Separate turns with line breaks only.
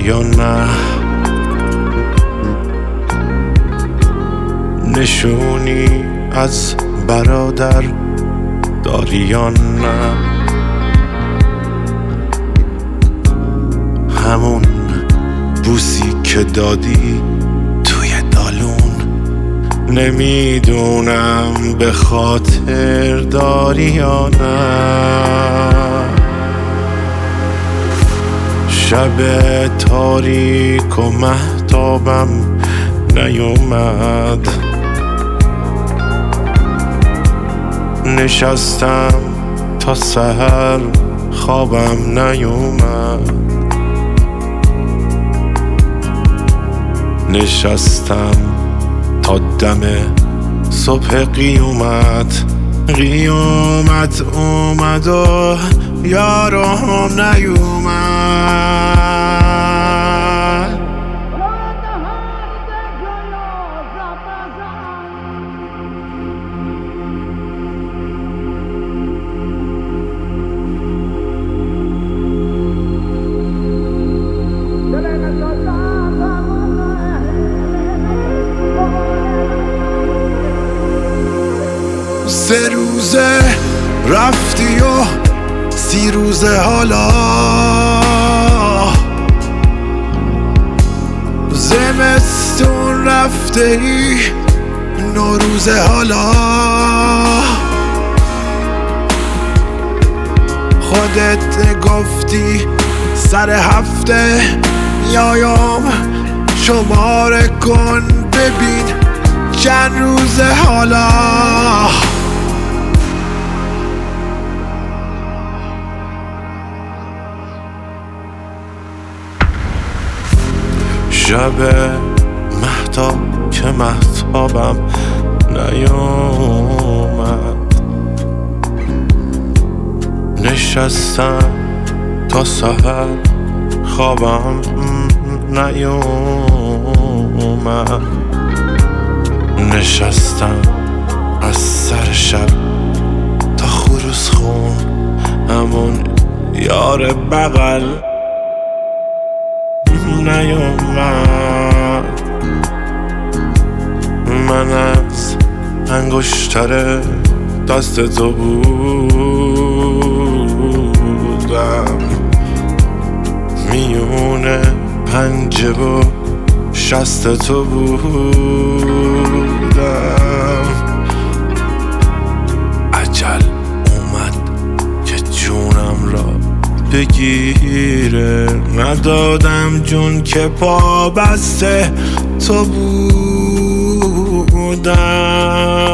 یا نه؟ نشونی از برادر داری یا نه؟ همون بوسی که دادی توی دالون، نمیدونم به خاطر داری یا نه؟ شب تاریک و مهتابم نیومد، نشستم تا سحر خوابم نیومد، نشستم تا دم صبح قیامت اومد و یارم نیومد.
سه روزه رفتی و 30 روزه حالا، زمستون رفته ای 9 روزه حالا، خودت گفتی سر هفته میایم شماره کن ببین چند روزه حالا.
شب مهتاب که مهتابم نیومد، نشستم تا سحر خوابم نیومد، نشستم از سر شب تا خروس خون همون یار بغل نیومد. من از انگشتر دست تو بودم، میونه پنجه و شست تو بودم. عجل اومد که جونم را بگیره، ندادم جون که پا بسته تو بودم.